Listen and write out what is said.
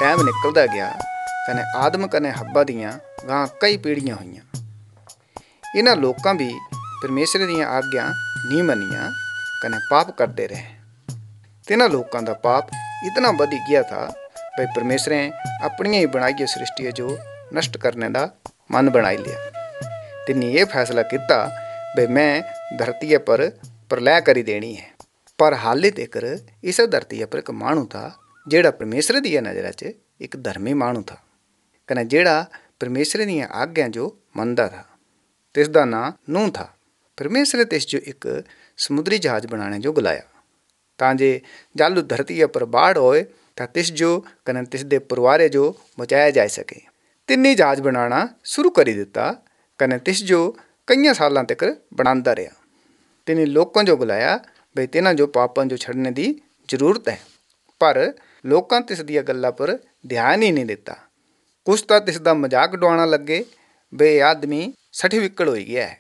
Time निकलता गया कने आदम कने हब्बा दियां गां कई पीढ़ियां हुईयां। इन्हां लोकां भी परमेशर दियां आग्या नहीं मनियां कने पाप करते रहे। तिन्हां लोकां दा पाप इतना वधी गया था भाई परमेशरें अपनी ही बनाई सृष्टि जो नष्ट करने का मन बनाई लिया। तिन्हें यह फैसला किया भाई मैं धरती पर प्रलय करी देनी है। पर हाले तक इस धरती पर एक मानू था जिहड़ा परमेशर दी नज़र च एक धर्मी मानू था कने जिहड़ा परमेशर दी आग्या जो मनदा था। तिसदा नां नूह था। परमेशर तिस जो एक समुद्री जहाज बनाने जो बुलाया तां जे जालू धरती पर बाढ़ होए तां तिस जो कने तिस दे परिवारे जो बचाया जा सके। तिन्नी जहाज बनाना शुरू करी दिता कने तिस जो कई सालों तक बनांदा रहा। तिन्हें लोगों जो बुलाया भाई तिन्हां जो पापां जो छड़ने की जरूरत है, पर लोकां तिस दियां गल्लां पर ध्यान ही नहीं दिता। कुछ तो तिस दा मजाक उड़ाउण लगे बे आदमी सठी विकड़ हो गया है।